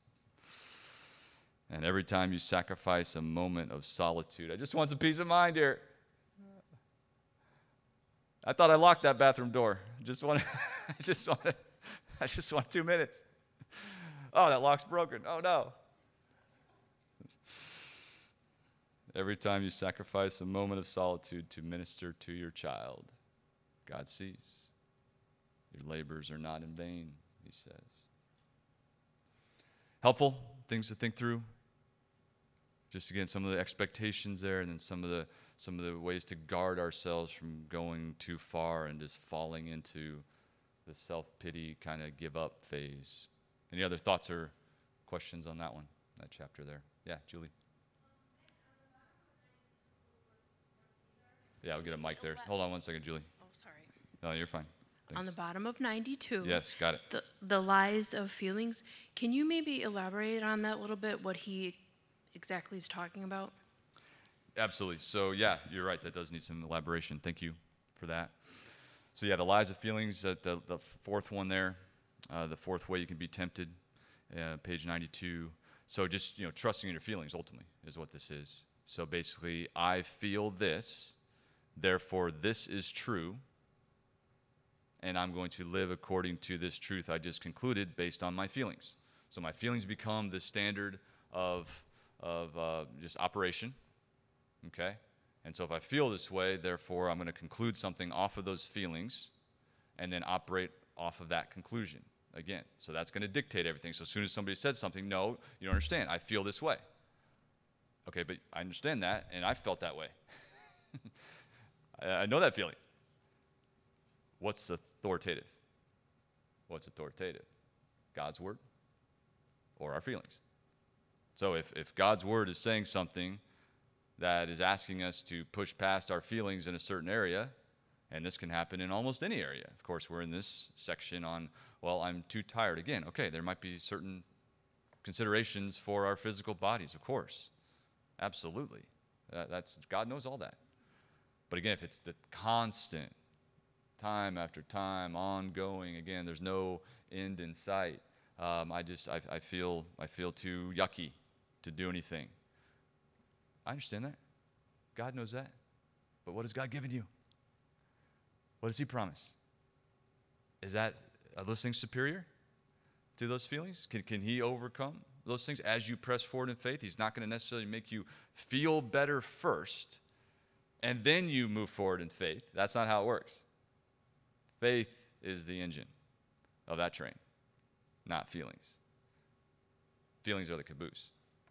And every time you sacrifice a moment of solitude, I just want some peace of mind here. I thought I locked that bathroom door. Just want, I just want, I just want two minutes. Oh, that lock's broken. Oh no. Every time you sacrifice a moment of solitude to minister to your child, God sees. Your labors are not in vain, he says. Helpful things to think through. Just again, some of the expectations there, and then some of the some of the ways to guard ourselves from going too far and just falling into the self-pity kind of give up phase. Any other thoughts or questions on that one, that chapter there? Yeah, Julie. Yeah, we'll get a mic there. Hold on one second, Julie. Oh, sorry. No, you're fine. Thanks. On the bottom of ninety-two. Yes, got it. The, the lies of feelings. Can you maybe elaborate on that a little bit, what he exactly is talking about? Absolutely. So, yeah, you're right. That does need some elaboration. Thank you for that. So, yeah, the lies of feelings, uh, the, the fourth one there, uh, the fourth way you can be tempted, uh, page ninety-two. So just, you know, trusting in your feelings ultimately is what this is. So basically, I feel this, therefore this is true, and I'm going to live according to this truth I just concluded based on my feelings. So my feelings become the standard of, of uh, just operation, okay? And so if I feel this way, therefore I'm going to conclude something off of those feelings and then operate off of that conclusion again. So that's going to dictate everything. So as soon as somebody said something, no, you don't understand, I feel this way. Okay, but I understand that, and I felt that way. I, I know that feeling. What's authoritative? What's authoritative? God's word or our feelings? So if, if God's word is saying something that is asking us to push past our feelings in a certain area, and this can happen in almost any area. Of course, we're in this section on, well, I'm too tired. Again, okay, there might be certain considerations for our physical bodies, of course. Absolutely. That, that's God knows all that. But again, if it's the constant, time after time, ongoing, again, there's no end in sight. Um, I just, I, I feel, I feel too yucky to do anything. I understand that. God knows that. But what has God given you? What does he promise? Is that, are those things superior to those feelings? Can, can he overcome those things as you press forward in faith? He's not going to necessarily make you feel better first, and then you move forward in faith. That's not how it works. Faith is the engine of that train, not feelings. Feelings are the caboose.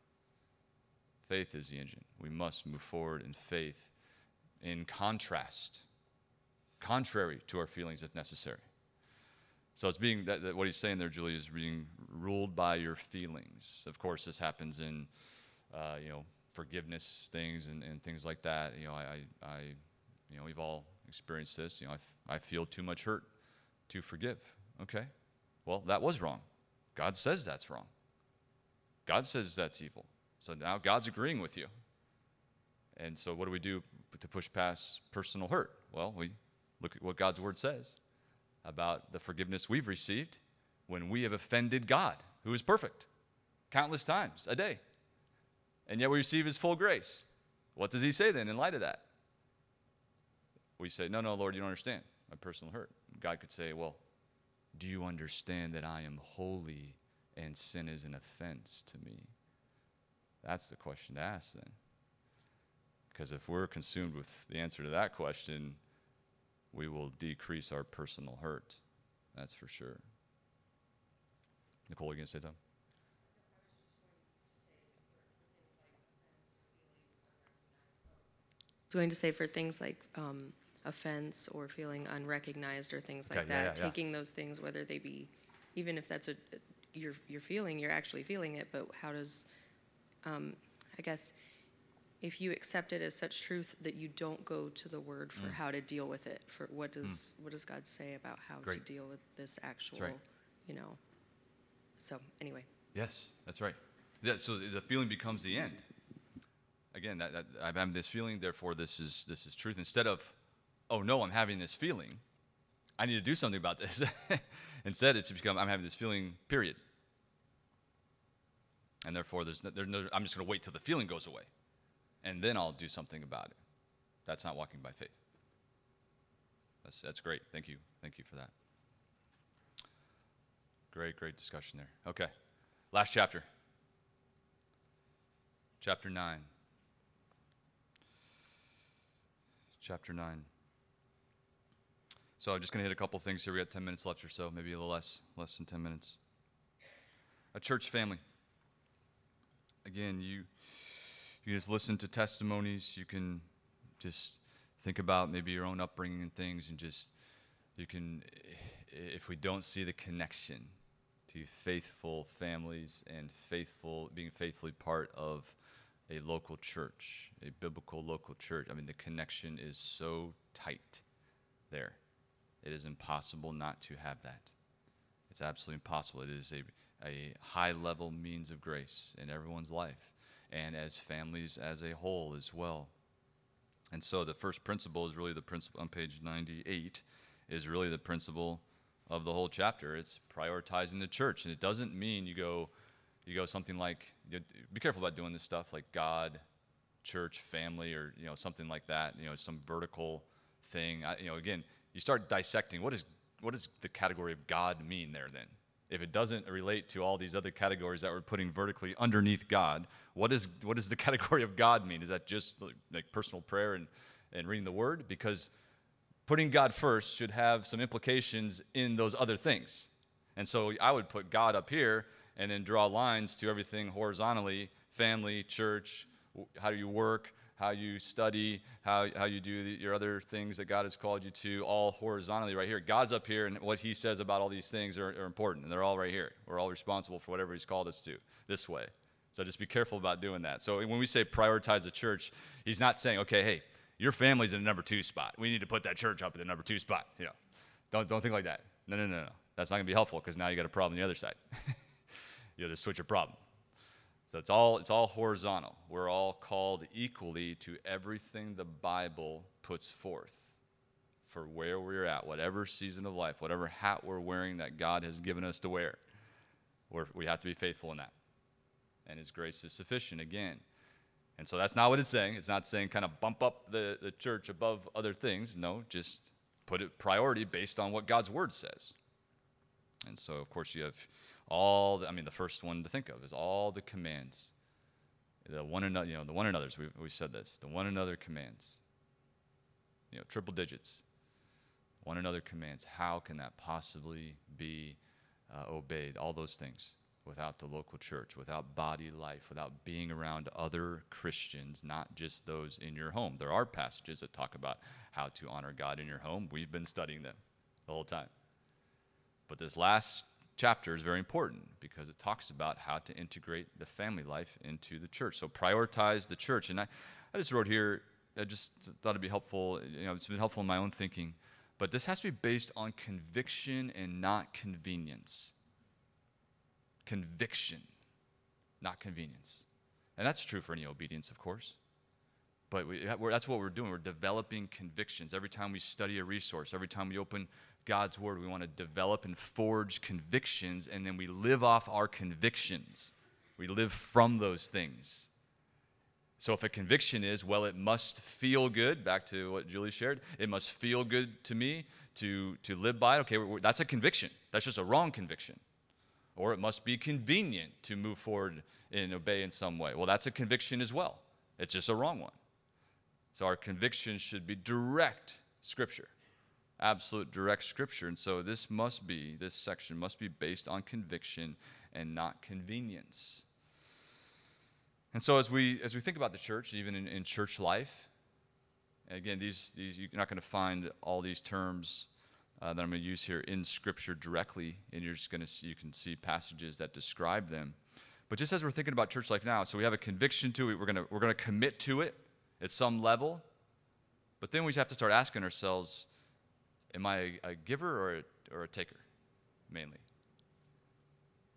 Faith is the engine. We must move forward in faith in contrast, contrary to our feelings if necessary. So it's being, that, that what he's saying there, Julie, is being ruled by your feelings. Of course, this happens in, uh, you know, forgiveness things and, and things like that. You know, I, I, I, you know, we've all experienced this. You know, I, f- I feel too much hurt to forgive. Okay, well, that was wrong. God says that's wrong. God says that's evil. So now God's agreeing with you. And so what do we do to push past personal hurt? Well, we look at what God's word says about the forgiveness we've received when we have offended God, who is perfect, countless times a day. And yet we receive his full grace. What does he say then in light of that? We say, no, no, Lord, you don't understand my personal hurt. God could say, well, do you understand that I am holy and sin is an offense to me? That's the question to ask then. Because if we're consumed with the answer to that question, we will decrease our personal hurt. That's for sure. Nicole, you going to say something? I was going to say for things like um, offense or feeling unrecognized or things like Okay, that, yeah, yeah, yeah. taking those things, whether they be, even if that's a you're you're feeling, you're actually feeling it, but how does, um, I guess, if you accept it as such truth that you don't go to the Word for Mm. how to deal with it, for what does what does God say about how Great. to deal with this actual, right. you know? So anyway, Yes, that's right. Yeah, so the feeling becomes the end. Again, that, that I'm having this feeling, therefore this is this is truth. Instead of, oh no, I'm having this feeling, I need to do something about this. Instead, it's become, I'm having this feeling, period. And therefore, there's no, there's no, I'm just going to wait till the feeling goes away, and then I'll do something about it. That's not walking by faith. That's that's great. Thank you. Thank you for that. Great, great discussion there. Okay, last chapter. Chapter nine. Chapter nine. So I'm just going to hit a couple things here. We got ten minutes left or so, maybe a little less, less than ten minutes. A church family. Again, you you just listen to testimonies. You can just think about maybe your own upbringing and things, and just you can, if we don't see the connection to faithful families and faithful being faithfully part of a local church, a biblical local church, I mean, the connection is so tight there. It is impossible not to have that. It's absolutely impossible. It is a a high-level means of grace in everyone's life, and as families as a whole as well. And so the first principle is really the principle on page ninety-eight, is really the principle of the whole chapter. It's prioritizing the church, and it doesn't mean you go, you go something like, you know, be careful about doing this stuff like God, church, family, or you know something like that. You know, some vertical thing. I, you know, again, you start dissecting what is what does the category of God mean there then? If it doesn't relate to all these other categories that we're putting vertically underneath God, what is what does the category of God mean? Is that just like, like personal prayer and, and reading the Word? Because putting God first should have some implications in those other things. And so I would put God up here and then draw lines to everything horizontally: family, church, how do you work, how you study, how, how you do the, your other things that God has called you to, all horizontally right here. God's up here, and what he says about all these things are, are important, and they're all right here. We're all responsible for whatever he's called us to this way. So just be careful about doing that. So when we say prioritize the church, he's not saying, okay, hey, your family's in the number two spot. We need to put that church up in the number two spot. You know, don't, don't think like that. No, no, no, no. That's not going to be helpful, because now you got a problem on the other side. You got to switch your problem. So it's all it's all horizontal. We're all called equally to everything the Bible puts forth for where we're at, whatever season of life, whatever hat we're wearing that God has given us to wear. We're, we have to be faithful in that. And his grace is sufficient again. And so that's not what it's saying. It's not saying kind of bump up the, the church above other things. No, just put it priority based on what God's word says. And so, of course, you have all, the, I mean, the first one to think of is all the commands. The one another, you know, the one another's, we we said this, the one another commands. You know, triple digits. One another commands. How can that possibly be uh, obeyed? All those things without the local church, without body life, without being around other Christians, not just those in your home. There are passages that talk about how to honor God in your home. We've been studying them the whole time. But this last chapter is very important because it talks about how to integrate the family life into the church. So prioritize the church. And I, I just wrote here, I just thought it'd be helpful. You know, it's been helpful in my own thinking. But this has to be based on conviction and not convenience. Conviction, not convenience. And that's true for any obedience, of course. But we, we're, that's what we're doing. We're developing convictions. Every time we study a resource, every time we open God's word, we want to develop and forge convictions, and then we live off our convictions. We live from those things. So if a conviction is, well, it must feel good, back to what Julie shared, it must feel good to me to, to live by it. Okay, we're, we're, that's a conviction. That's just a wrong conviction. Or it must be convenient to move forward and obey in some way. Well, that's a conviction as well. It's just a wrong one. So our conviction should be direct Scripture, absolute direct Scripture. And so this must be, this section must be based on conviction and not convenience. And so as we as we think about the church, even in, in church life, again, these these you're not going to find all these terms uh, that I'm going to use here in Scripture directly, and you're just going to see, you can see passages that describe them. But just as we're thinking about church life now, so we have a conviction to it, we're going to we're going to commit to it at some level, but then we just have to start asking ourselves, am I a, a giver or a, or a taker, mainly?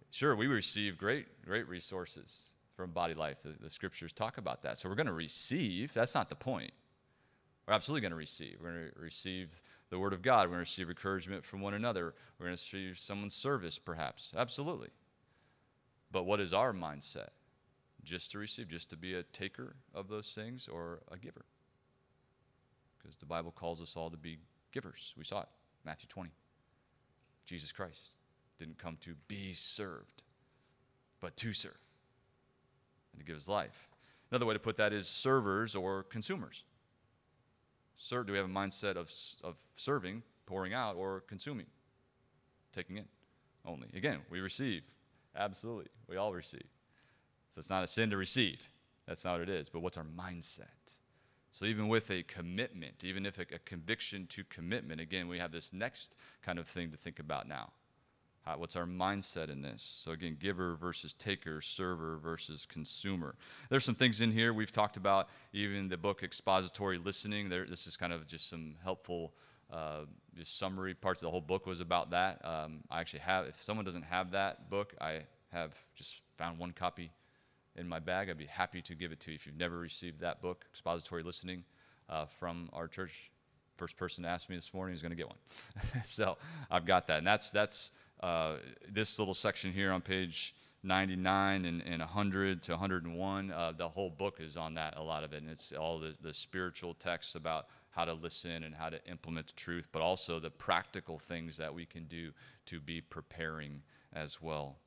Sure, we receive great, great resources from Body Life. The, the scriptures talk about that. So we're going to receive. That's not the point. We're absolutely going to receive. We're going to receive the Word of God. We're going to receive encouragement from one another. We're going to receive someone's service, perhaps. Absolutely. But what is our mindset? Just to receive, just to be a taker of those things, or a giver? Because the Bible calls us all to be givers. We saw it, Matthew twenty. Jesus Christ didn't come to be served, but to serve and to give his life. Another way to put that is servers or consumers. Sir, do we have a mindset of, of serving, pouring out, or consuming, taking in only? Again, we receive. Absolutely. We all receive. So it's not a sin to receive. That's not what it is. But what's our mindset? So even with a commitment, even if a, a conviction to commitment, again, we have this next kind of thing to think about now. How, what's our mindset in this? So again, giver versus taker, server versus consumer. There's some things in here we've talked about, even the book Expository Listening. There, this is kind of just some helpful uh, just summary parts. Of the whole book was about that. Um, I actually have, if someone doesn't have that book, I have just found one copy in my bag. I'd be happy to give it to you. If you've never received that book, Expository Listening, uh, from our church, first person to ask me this morning is going to get one. So I've got that. And that's that's uh, this little section here on page ninety-nine and, and one hundred to one hundred one. Uh, the whole book is on that, a lot of it. And it's all the, the spiritual texts about how to listen and how to implement the truth, but also the practical things that we can do to be preparing as well.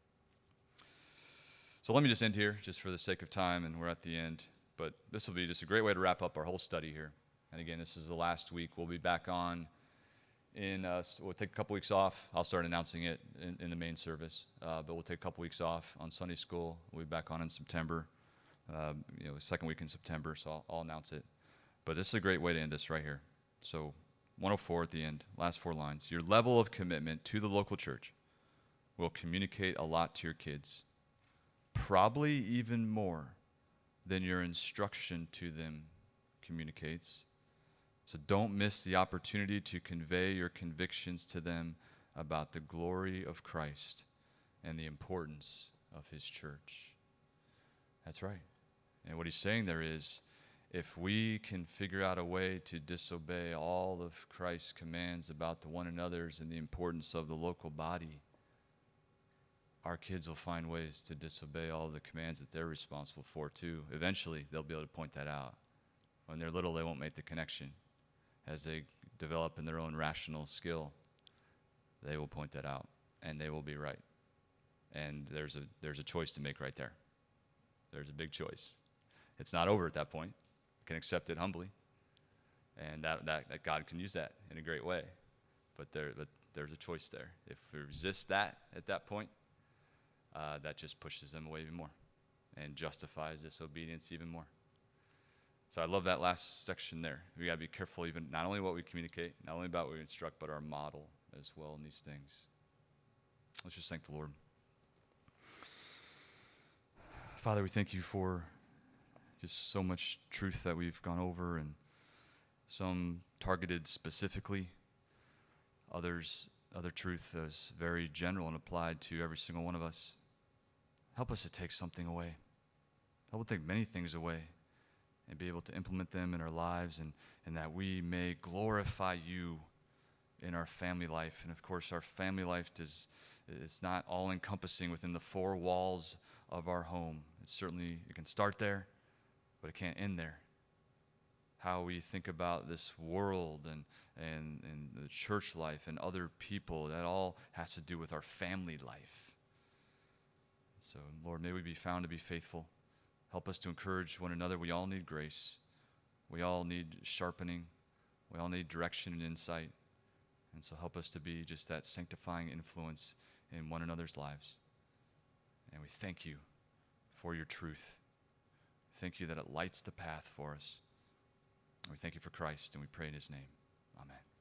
So let me just end here, just for the sake of time, and we're at the end. But this will be just a great way to wrap up our whole study here. And again, this is the last week. We'll be back on in, uh, we'll take a couple weeks off. I'll start announcing it in, in the main service. Uh, but we'll take a couple weeks off on Sunday school. We'll be back on in September, uh, you know, second week in September, so I'll, I'll announce it. But this is a great way to end this right here. So one oh four at the end, last four lines. Your level of commitment to the local church will communicate a lot to your kids. Probably even more than your instruction to them communicates. So don't miss the opportunity to convey your convictions to them about the glory of Christ and the importance of his church. That's right. And what he's saying there is, if we can figure out a way to disobey all of Christ's commands about the one another's and the importance of the local body, our kids will find ways to disobey all the commands that they're responsible for too. Eventually, they'll be able to point that out. When they're little, they won't make the connection. As they develop in their own rational skill, they will point that out, and they will be right. And there's a there's a choice to make right there. There's a big choice. It's not over at that point. You can accept it humbly, and that, that, that God can use that in a great way. But there but there's a choice there. If we resist that at that point, Uh, that just pushes them away even more and justifies disobedience even more. So I love that last section there. We got to be careful, even not only what we communicate, not only about what we instruct, but our model as well in these things. Let's just thank the Lord. Father, we thank you for just so much truth that we've gone over, and some targeted specifically, others, other truth that is very general and applied to every single one of us. Help us to take something away. Help us take many things away and be able to implement them in our lives, and, and that we may glorify you in our family life. And of course, our family life is, is not all-encompassing within the four walls of our home. It's certainly, it can start there, but it can't end there. How we think about this world and, and, and the church life and other people, that all has to do with our family life. So, Lord, may we be found to be faithful. Help us to encourage one another. We all need grace. We all need sharpening. We all need direction and insight. And so help us to be just that sanctifying influence in one another's lives. And we thank you for your truth. Thank you that it lights the path for us. We thank you for Christ, and we pray in his name. Amen.